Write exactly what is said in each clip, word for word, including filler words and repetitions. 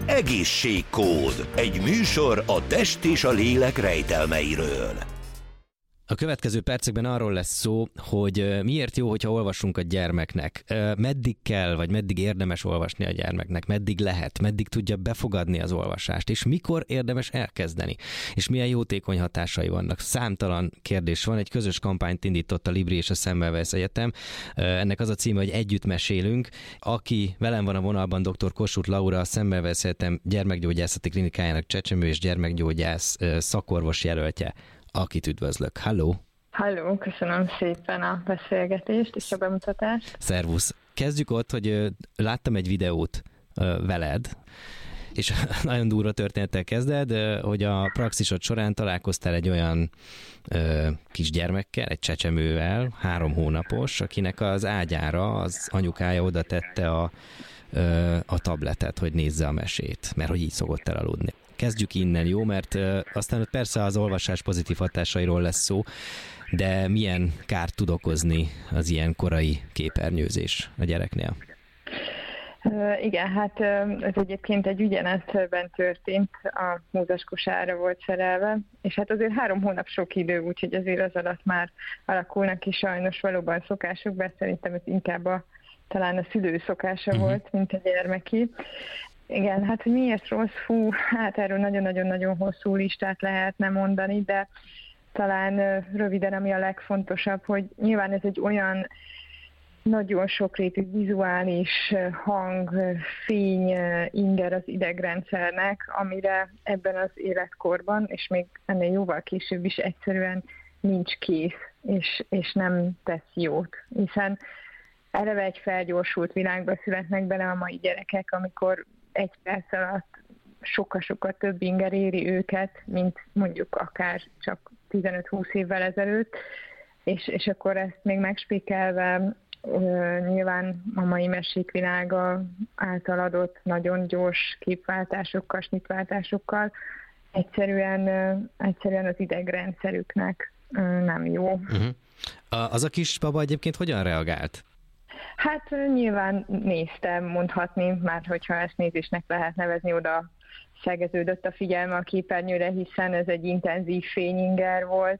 Egészségkód. Egy műsor a test és a lélek rejtelmeiről. A következő percekben arról lesz szó, hogy miért jó, hogyha olvasunk a gyermeknek. Meddig kell, vagy meddig érdemes olvasni a gyermeknek, meddig lehet, meddig tudja befogadni az olvasást, és mikor érdemes elkezdeni, és milyen jótékony hatásai vannak. Számtalan kérdés van, egy közös kampányt indított a Libri és a Semmelweis Egyetem. Ennek az a címe, hogy Együtt mesélünk. Aki velem van a vonalban, dr. Kossuth Laura, a Semmelweis Egyetem gyermekgyógyászati klinikájának csecsemő és gyermekgyógyász szakorvos jelöltje, akit üdvözlök. Halló! Halló, köszönöm szépen a beszélgetést és a bemutatást. Szervusz! Kezdjük ott, hogy láttam egy videót veled, és nagyon durva történettel kezded, hogy a praxisod során találkoztál egy olyan ö, kisgyermekkel, egy csecsemővel, három hónapos, akinek az ágyára az anyukája oda tette a, ö, a tabletet, hogy nézze a mesét, mert hogy így szokott elaludni. Kezdjük innen, jó? Mert uh, aztán persze az olvasás pozitív hatásairól lesz szó, de milyen kárt tud okozni az ilyen korai képernyőzés a gyereknél? Uh, igen, hát uh, ez egyébként egy ügyenetben történt, a mózaskosára volt szerelve, és hát azért három hónap sok idő, úgyhogy azért az alatt már alakulnak ki sajnos valóban szokások, bár szerintem ez inkább a, talán a szülő szokása uh-huh. volt, mint a gyermeki. Igen, hát hogy miért rossz, fú, hát erről nagyon-nagyon-nagyon hosszú listát lehetne mondani, de talán röviden, ami a legfontosabb, hogy nyilván ez egy olyan nagyon sokrétű vizuális hang, fény, inger az idegrendszernek, amire ebben az életkorban, és még ennél jóval később is egyszerűen nincs kész, és, és nem tesz jót, hiszen eleve egy felgyorsult világba születnek bele a mai gyerekek, amikor egy perc alatt sokkal-sokkal több inger éri őket, mint mondjuk akár csak tizenöt-húsz évvel ezelőtt, és, és akkor ezt még megspékelve nyilván a mai mesék világa által adott nagyon gyors képváltásokkal, snittváltásokkal egyszerűen, egyszerűen az idegrendszerüknek nem jó. Uh-huh. Az a kis baba egyébként hogyan reagált? Hát nyilván néztem, mondhatni, már hogyha ezt nézésnek lehet nevezni, oda szegeződött a figyelme a képernyőre, hiszen ez egy intenzív fényinger volt.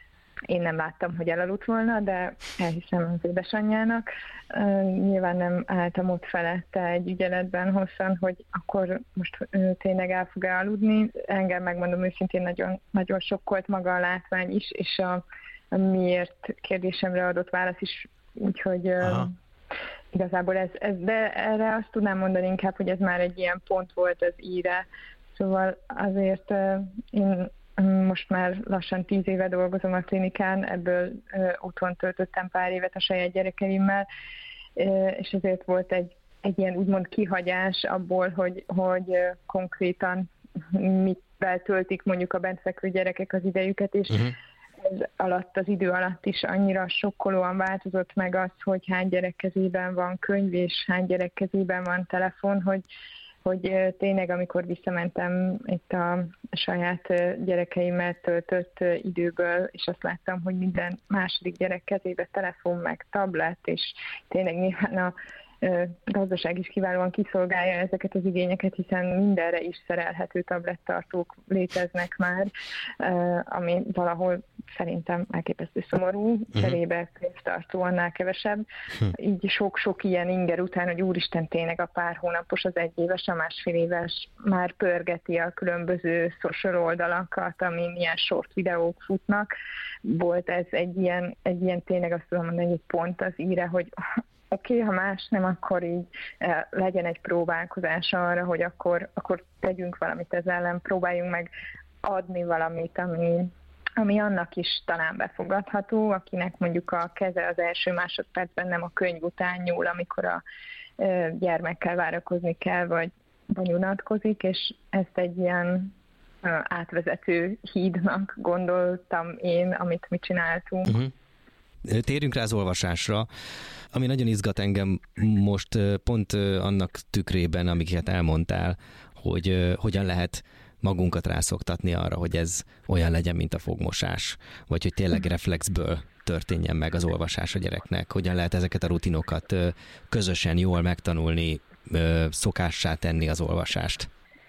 Én nem láttam, hogy elaludt volna, de elhiszem az édesanyjának. Nyilván nem álltam ott felette egy ügyeletben hosszan, hogy akkor most tényleg el fog-e aludni. Engem, megmondom őszintén, nagyon, nagyon sokkolt maga a látvány is, és a, a miért kérdésemre adott válasz is, úgyhogy... Aha. Igazából ez, ez, de erre azt tudnám mondani inkább, hogy ez már egy ilyen pont volt az íre. Szóval azért uh, én most már lassan tíz éve dolgozom a klinikán, ebből uh, otthon töltöttem pár évet a saját gyerekeimmel, uh, és ezért volt egy, egy ilyen úgymond kihagyás abból, hogy, hogy uh, konkrétan mitvel töltik mondjuk a bentfekvő gyerekek az idejüket, és uh-huh. ez alatt, az idő alatt is annyira sokkolóan változott meg az, hogy hány gyerek kezében van könyv, és hány gyerek kezében van telefon, hogy, hogy tényleg, amikor visszamentem itt a saját gyerekeimmel töltött időből, és azt láttam, hogy minden második gyerek kezébe telefon, meg tablet, és tényleg nyilván a gazdaság is kiválóan kiszolgálja ezeket az igényeket, hiszen mindenre is szerelhető tablettartók léteznek már, ami valahol szerintem elképesztő szomorú, uh-huh. cserébe pénztartó annál kevesebb. Uh-huh. Így sok-sok ilyen inger után, hogy úristen, tényleg a pár hónapos, az egy éves, a másfél éves már pörgeti a különböző social oldalakat, amin ilyen short videók futnak. Volt ez egy ilyen, egy ilyen tényleg azt tudom mondani, egy pont az íre, hogy oké, okay, ha más nem, akkor így eh, legyen egy próbálkozás arra, hogy akkor, akkor tegyünk valamit ezzel ellen, próbáljunk meg adni valamit, ami, ami annak is talán befogadható, akinek mondjuk a keze az első másodpercben nem a könyv után nyúl, amikor a eh, gyermekkel várakozni kell, vagy, vagy unatkozik, és ezt egy ilyen eh, átvezető hídnak gondoltam én, amit mi csináltunk. Uh-huh. Térjünk rá az olvasásra, ami nagyon izgat engem most pont annak tükrében, amiket elmondtál, hogy hogyan lehet magunkat rászoktatni arra, hogy ez olyan legyen, mint a fogmosás, vagy hogy tényleg reflexből történjen meg az olvasás a gyereknek, hogyan lehet ezeket a rutinokat közösen jól megtanulni, szokássá tenni az olvasást.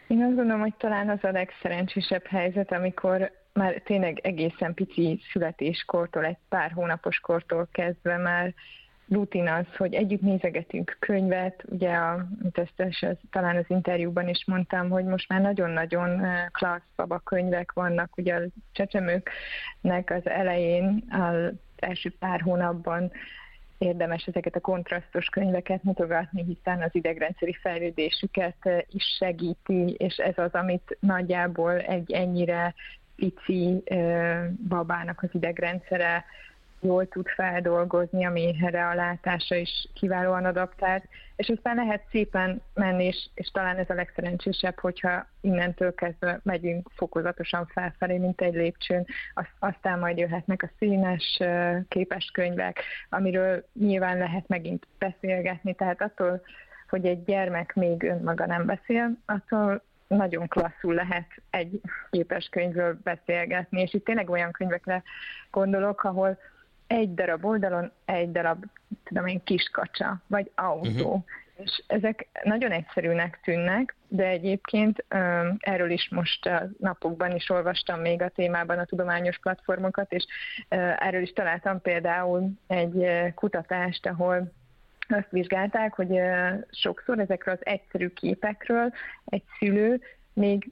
Én azt gondolom, hogy talán az a legszerencsésebb helyzet, amikor már tényleg egészen pici születéskortól, egy pár hónapos kortól kezdve már rutin az, hogy együtt nézegetünk könyvet, ugye, a, ezt, az, talán az interjúban is mondtam, hogy most már nagyon-nagyon klassz babakönyvek vannak, ugye a csecsemőknek az elején, az első pár hónapban érdemes ezeket a kontrasztos könyveket mutogatni, hiszen az idegrendszeri fejlődésüket is segíti, és ez az, amit nagyjából egy ennyire pici babának az idegrendszere jól tud feldolgozni, ami erre a látása is kiválóan adaptált, és aztán lehet szépen menni, és, és talán ez a legszerencsésebb, hogyha innentől kezdve megyünk fokozatosan felfelé, mint egy lépcsőn, aztán majd jöhetnek a színes képeskönyvek, amiről nyilván lehet megint beszélgetni, tehát attól, hogy egy gyermek még önmaga nem beszél, attól nagyon klasszul lehet egy képeskönyvről beszélgetni, és itt tényleg olyan könyvekre gondolok, ahol egy darab oldalon egy darab, tudom én, kiskacsa, vagy autó. Uh-huh. És ezek nagyon egyszerűnek tűnnek, de egyébként erről is most a napokban is olvastam még a témában a tudományos platformokat, és erről is találtam például egy kutatást, ahol azt vizsgálták, hogy sokszor ezekről az egyszerű képekről egy szülő még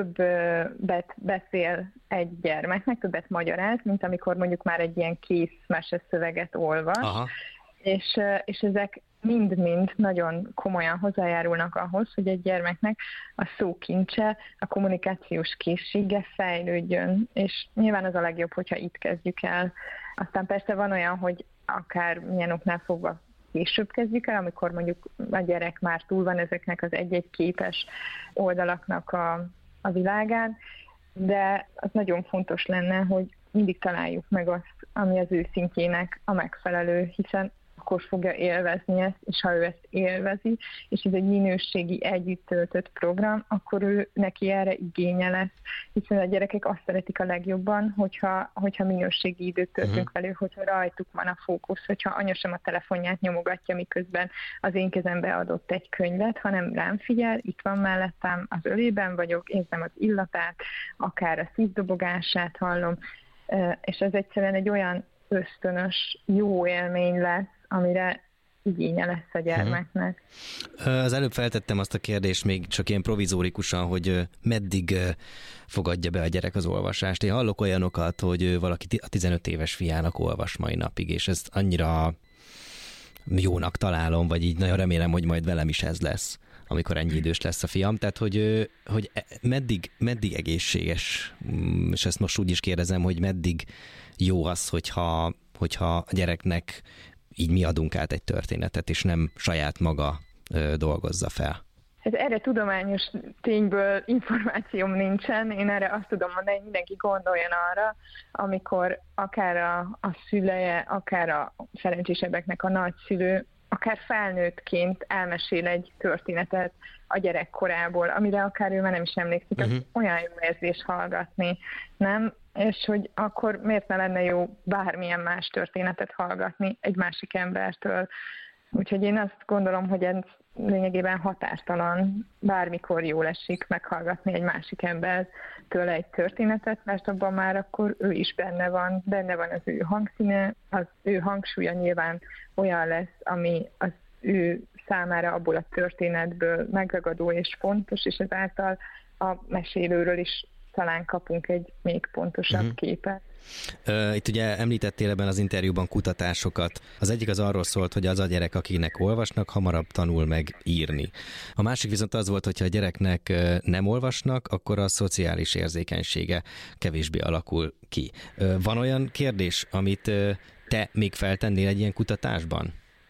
többet beszél egy gyermeknek, többet magyaráz, mint amikor mondjuk már egy ilyen kész meseszöveget olvas. Aha. És, és ezek mind-mind nagyon komolyan hozzájárulnak ahhoz, hogy egy gyermeknek a szókincse, a kommunikációs készsége fejlődjön, és nyilván az a legjobb, hogyha itt kezdjük el. Aztán persze van olyan, hogy akár milyen oknál fogva később kezdjük el, amikor mondjuk a gyerek már túl van ezeknek az egy-egy képes oldalaknak a, a világán, de az nagyon fontos lenne, hogy mindig találjuk meg azt, ami az ő szintjének a megfelelő, hiszen akkor fogja élvezni ezt, és ha ő ezt élvezi, és ez egy minőségi együtt töltött program, akkor ő neki erre igénye lesz, hiszen a gyerekek azt szeretik a legjobban, hogyha, hogyha minőségi időt töltünk uh-huh. velük, hogyha rajtuk van a fókusz, hogyha anya sem a telefonját nyomogatja, miközben az én kezembe adott egy könyvet, hanem rám figyel, itt van mellettem, az ölében vagyok, érzem az illatát, akár a szívdobogását hallom, és ez egyszerűen egy olyan ösztönös, jó élmény lesz, amire igénye lesz a gyermeknek. Az előbb feltettem azt a kérdést még csak ilyen provizórikusan, hogy meddig fogadja be a gyerek az olvasást. Én hallok olyanokat, hogy valaki a tizenöt éves fiának olvas mai napig, és ezt annyira jónak találom, vagy így nagyon remélem, hogy majd velem is ez lesz, amikor ennyi idős lesz a fiam. Tehát, hogy, hogy meddig, meddig egészséges, és ezt most úgy is kérdezem, hogy meddig jó az, hogyha, hogyha a gyereknek így mi adunk át egy történetet, és nem saját maga ö, dolgozza fel. Ez erre tudományos tényből információm nincsen. Én erre azt tudom mondani, hogy mindenki gondoljon arra, amikor akár a, a szüleje, akár a szerencsésebbeknek a nagyszülő, akár felnőttként elmesél egy történetet a gyerekkorából, amire akár ő már nem is emlékszik, uh-huh. olyan jó érzés hallgatni, nem? És hogy akkor miért ne lenne jó bármilyen más történetet hallgatni egy másik embertől. Úgyhogy én azt gondolom, hogy ez lényegében határtalan, bármikor jól esik meghallgatni egy másik embertől egy történetet, mert abban már akkor ő is benne van, benne van az ő hangszíne, az ő hangsúlya nyilván olyan lesz, ami az ő számára abból a történetből megragadó és fontos, és ezáltal a mesélőről is talán kapunk egy még pontosabb uh-huh. képet. Itt ugye említettél ebben az interjúban kutatásokat. Az egyik az arról szólt, hogy az a gyerek, akinek olvasnak, hamarabb tanul meg írni. A másik viszont az volt, hogyha a gyereknek nem olvasnak, akkor a szociális érzékenysége kevésbé alakul ki. Van olyan kérdés, amit te még feltennél egy ilyen kutatásban?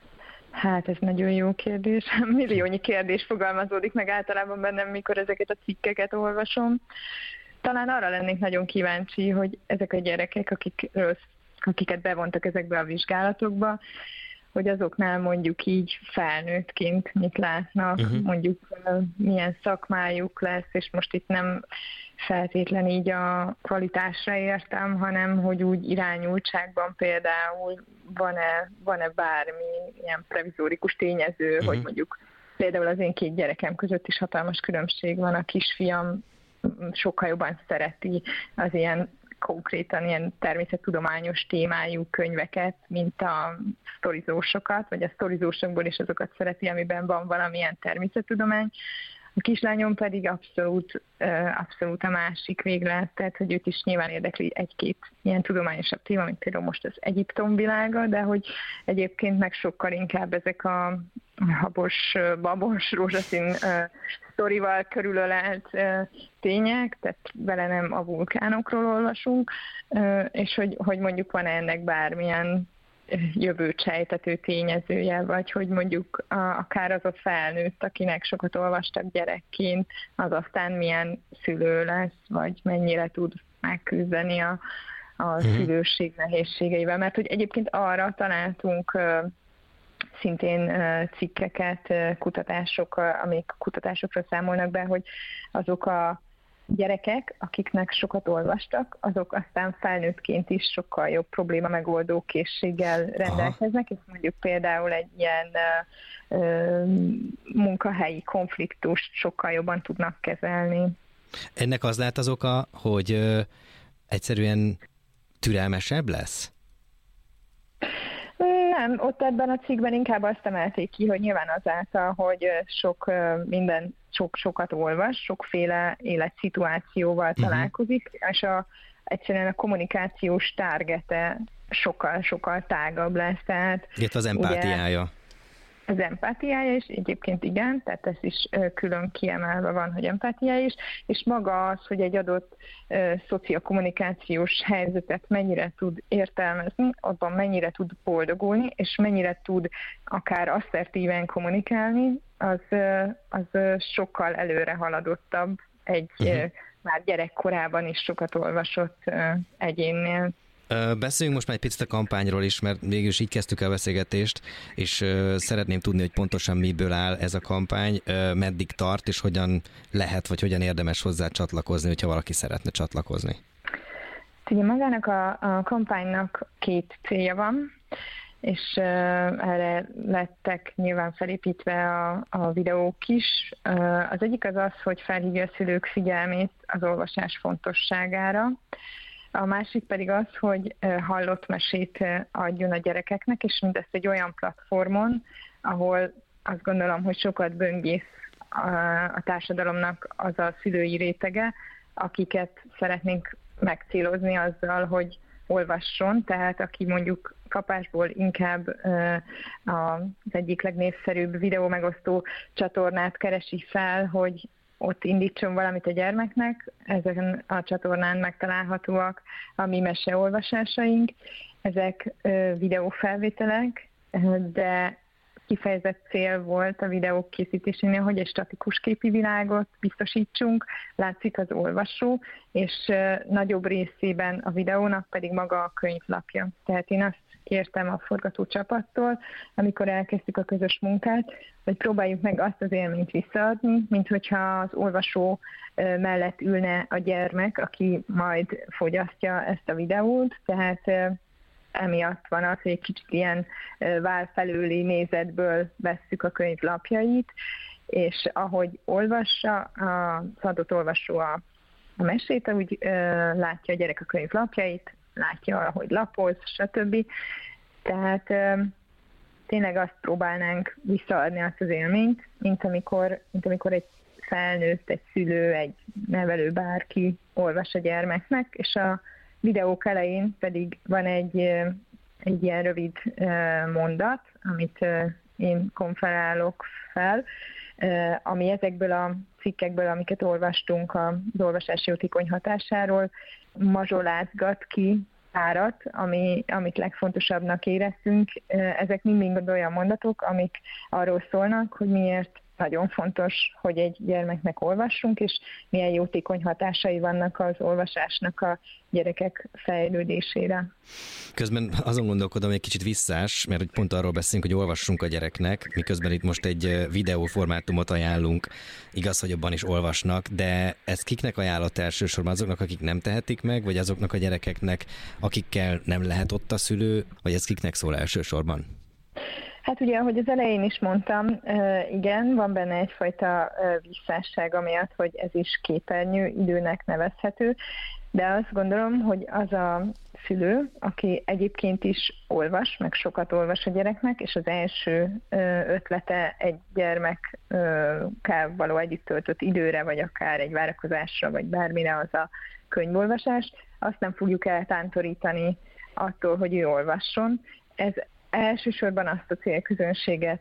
Hát ez nagyon jó kérdés. Milliónyi kérdés fogalmazódik meg általában bennem, mikor ezeket a cikkeket olvasom. Talán arra lennék nagyon kíváncsi, hogy ezek a gyerekek, akikről, akiket bevontak ezekbe a vizsgálatokba, hogy azoknál mondjuk így felnőttként mit látnak, uh-huh. mondjuk milyen szakmájuk lesz, és most itt nem feltétlen így a kvalitásra értem, hanem hogy úgy irányultságban például van-e, van-e bármi ilyen previzórikus tényező, uh-huh. hogy mondjuk Például az én két gyerekem között is hatalmas különbség van. A kisfiam sokkal jobban szereti az ilyen konkrétan ilyen természettudományos témájú könyveket, mint a sztorizósokat, vagy a sztorizósokból is azokat szereti, amiben van valamilyen természettudomány. A kislányom pedig abszolút, abszolút a másik véglet, tehát hogy őt is nyilván érdekli egy-két ilyen tudományosabb téma, mint például most az Egyiptom világa, de hogy egyébként meg sokkal inkább ezek a habos, babos, rózsaszín sztorival körülölelt tények, tehát vele nem a vulkánokról olvasunk, és hogy, hogy mondjuk van ennek bármilyen jövőt sejtető tényezője, vagy hogy mondjuk a, akár az a felnőtt, akinek sokat olvastak gyerekként, az aztán milyen szülő lesz, vagy mennyire tud megküzdeni a, a szülőség nehézségeivel. Mert hogy egyébként arra találtunk szintén cikkeket, kutatások, amik kutatásokra számolnak be, hogy azok a gyerekek, akiknek sokat olvastak, azok aztán felnőttként is sokkal jobb probléma megoldó készséggel rendelkeznek, és mondjuk például egy ilyen ö, munkahelyi konfliktust sokkal jobban tudnak kezelni. Ennek az lehet az oka, hogy ö, egyszerűen türelmesebb lesz? Nem, ott ebben a cikkben inkább azt emelték ki, hogy nyilván azáltal, hogy sok minden, sok, sokat olvas, sokféle életszituációval uh-huh. találkozik, és a, egyszerűen a kommunikációs targete sokkal-sokkal tágabb lesz. Tehát, itt az empátiája. Ugye, az empátiája is, egyébként igen, tehát ez is külön kiemelve van, hogy empátiája is, és maga az, hogy egy adott uh, szociokommunikációs helyzetet mennyire tud értelmezni, abban mennyire tud boldogulni, és mennyire tud akár asszertíven kommunikálni, az, uh, az uh, sokkal előre haladottabb egy uh-huh. uh, már gyerekkorában is sokat olvasott uh, egyénnél. Beszéljünk most már egy picit a kampányról is, mert végülis így kezdtük el a beszélgetést, és szeretném tudni, hogy pontosan miből áll ez a kampány, meddig tart, és hogyan lehet, vagy hogyan érdemes hozzá csatlakozni, hogyha valaki szeretne csatlakozni. Ugye magának a, a kampánynak két célja van, és uh, erre lettek nyilván felépítve a, a videók is. Uh, az egyik az az, hogy felhívja a szülők figyelmét az olvasás fontosságára. A másik pedig az, hogy hallott mesét adjon a gyerekeknek, és mindezt egy olyan platformon, ahol azt gondolom, hogy sokat böngész a társadalomnak az a szülői rétege, akiket szeretnénk megcélozni azzal, hogy olvasson, tehát aki mondjuk kapásból inkább az egyik legnépszerűbb videó megosztó csatornát keresi fel, hogy ott indítson valamit a gyermeknek, ezen a csatornán megtalálhatóak a mi meseolvasásaink. Ezek videófelvételek, de kifejezett cél volt a videók készítésénél, hogy egy statikus képi világot biztosítsunk, látszik az olvasó, és nagyobb részében a videónak pedig maga a könyvlapja. Tehát én azt kértem a forgatócsapattól, amikor elkezdtük a közös munkát, hogy próbáljuk meg azt az élményt visszaadni, mint hogyha az olvasó mellett ülne a gyermek, aki majd fogyasztja ezt a videót, tehát emiatt van az, hogy egy kicsit ilyen válfelőli nézetből vesszük a könyv lapjait, és ahogy olvassa, az adott olvasó a, a mesét, úgy ö, látja a gyerek a könyv lapjait, látja, ahogy lapoz, stb. Tehát ö, tényleg azt próbálnánk visszaadni azt az élményt, mint amikor, mint amikor egy felnőtt, egy szülő, egy nevelő, bárki olvas a gyermeknek, és a videók elején pedig van egy, egy ilyen rövid mondat, amit én konferálok fel, ami ezekből a cikkekből, amiket olvastunk az olvasási jótékony hatásáról, mazsolázgat ki párat, ami, amit legfontosabbnak éreztünk. Ezek mind-mind olyan mondatok, amik arról szólnak, hogy miért nagyon fontos, hogy egy gyermeknek olvassunk, és milyen jótékony hatásai vannak az olvasásnak a gyerekek fejlődésére. Közben azon gondolkodom, egy kicsit visszás, mert pont arról beszélünk, hogy olvassunk a gyereknek, miközben itt most egy videóformátumot ajánlunk. Igaz, hogy abban is olvasnak, de ez kiknek ajánlott elsősorban? Azoknak, akik nem tehetik meg, vagy azoknak a gyerekeknek, akikkel nem lehet ott a szülő, vagy ez kiknek szól elsősorban? Hát ugye, ahogy az elején is mondtam, igen, van benne egyfajta visszásság amiatt, hogy ez is képernyő időnek nevezhető, de azt gondolom, hogy az a szülő, aki egyébként is olvas, meg sokat olvas a gyereknek, és az első ötlete egy gyermekkel való együtt töltött időre, vagy akár egy várakozásra, vagy bármire az a könyvolvasás, azt nem fogjuk eltántorítani attól, hogy ő olvasson. Ez elsősorban azt a célközönséget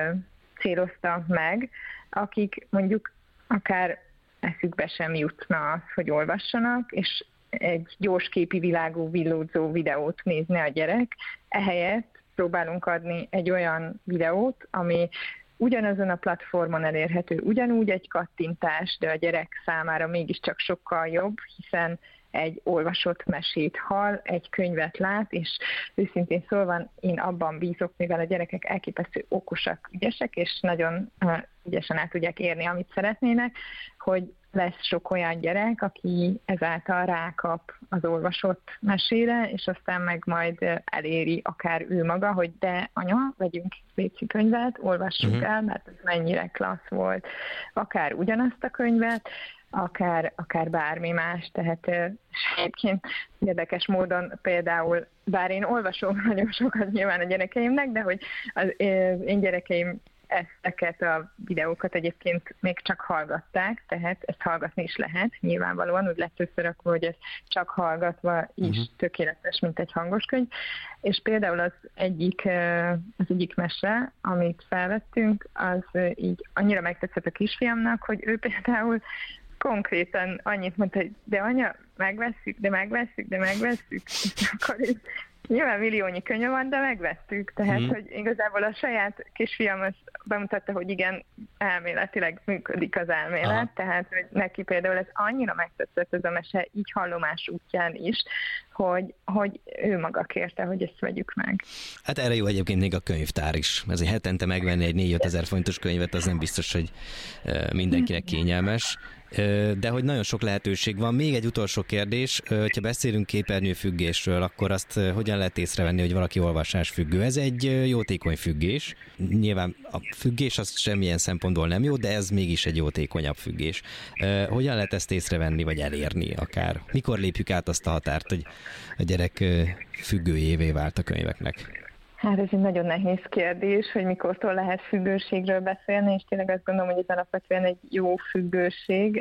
célozta meg, akik mondjuk akár eszükbe sem jutna az, hogy olvassanak, és egy gyorsképi világú villódzó videót nézne a gyerek. Ehelyett próbálunk adni egy olyan videót, ami ugyanazon a platformon elérhető, ugyanúgy egy kattintás, de a gyerek számára mégiscsak sokkal jobb, hiszen egy olvasott mesét hall, egy könyvet lát, és őszintén szólva én abban bízok, mivel a gyerekek elképesztő okosak, ügyesek, és nagyon uh, ügyesen el tudják érni, amit szeretnének, hogy lesz sok olyan gyerek, aki ezáltal rákap az olvasott mesére, és aztán meg majd eléri akár ő maga, hogy de anya, vegyünk léci könyvet, olvassuk uh-huh. el, mert ez mennyire klassz volt. Akár ugyanazt a könyvet, akár, akár bármi más, tehát egyébként érdekes módon például, bár én olvasom nagyon sokat nyilván a gyerekeimnek, de hogy az én gyerekeim ezeket a videókat egyébként még csak hallgatták, tehát ezt hallgatni is lehet, nyilvánvalóan, úgy lett összerakva, hogy ez csak hallgatva is uh-huh. tökéletes, mint egy hangos könyv. És például az egyik, az egyik mese, amit felvettünk, az így annyira megtetszett a kisfiamnak, hogy ő például konkrétan annyit mondta, hogy de anya, megvesszük, de megvesszük, de megvesszük, és akkor így nyilván milliónyi könyv van, de megvettük. Tehát, hmm. hogy igazából a saját kisfiam azt bemutatta, hogy igen, elméletileg működik az elmélet, aha. tehát, hogy neki például ez annyira megtetszett ez a mese, így hallomás útján is, hogy, hogy ő maga kérte, hogy ezt vegyük meg. Hát erre jó egyébként még a könyvtár is. Ezért hetente megvenni egy négy-öt ezer forintos könyvet, az nem biztos, hogy mindenkinek kényelmes. De hogy nagyon sok lehetőség van. Még egy utolsó kérdés, hogyha beszélünk képernyőfüggésről, akkor azt hogyan lehet észrevenni, hogy valaki olvasásfüggő? Ez egy jótékony függés. Nyilván a függés az semmilyen szempontból nem jó, de ez mégis egy jótékonyabb függés. Hogyan lehet ezt észrevenni, vagy elérni akár? Mikor lépjük át azt a határt, hogy a gyerek függőjévé vált a könyveknek? Hát ez egy nagyon nehéz kérdés, hogy mikortól lehet függőségről beszélni, és tényleg azt gondolom, hogy ez alapvetően egy jó függőség.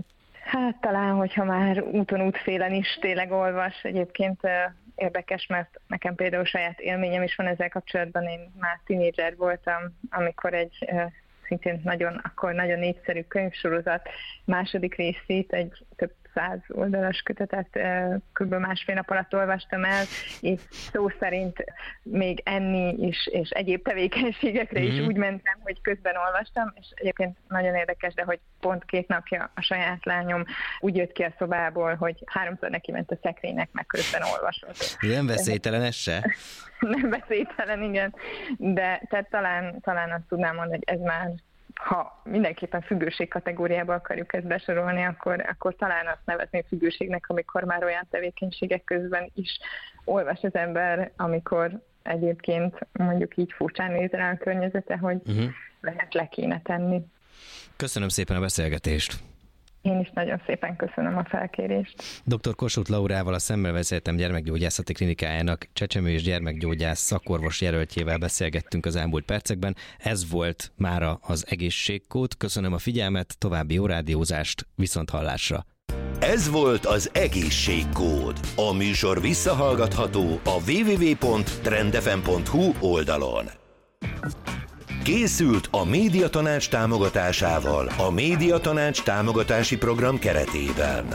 Hát talán, hogyha már úton útfélen is tényleg olvas, egyébként érdekes, mert nekem például saját élményem is van ezzel kapcsolatban, én már tínédzser voltam, amikor egy szintén nagyon, akkor nagyon népszerű könyvsorozat második részét, egy több száz oldalas kötetet kb. Másfél nap alatt olvastam el, és szó szerint még enni is, és egyéb tevékenységekre mm-hmm. is úgy mentem, hogy közben olvastam, és egyébként nagyon érdekes, de hogy pont két napja a saját lányom úgy jött ki a szobából, hogy háromszor neki ment a szekrénynek, meg közben olvasott. Nem veszélytelen ez se? Nem veszélytelen, igen, de tehát talán, talán azt tudnám mondani, hogy ez már, ha mindenképpen függőség kategóriába akarjuk ezt besorolni, akkor, akkor talán azt nevezni függőségnek, amikor már olyan tevékenységek közben is olvas az ember, amikor egyébként mondjuk így furcsán néz rá a környezete, hogy uh-huh. lehet le kéne tenni. Köszönöm szépen a beszélgetést! Én is nagyon szépen köszönöm a felkérést. doktor Kossuth Laurával, a Szemmelweis Egyetem gyermekgyógyászati klinikájának csecsemő- és gyermekgyógyász szakorvos jelöltjével beszélgettünk az elmúlt percekben. Ez volt mára az Egészségkód. Köszönöm a figyelmet, további jó rádiózást, viszonthallásra. Ez volt az Egészségkód. A műsor visszahallgatható a double-u double-u double-u pont trend f m pont h u oldalon. Készült a Médiatanács támogatásával a Médiatanács támogatási program keretében.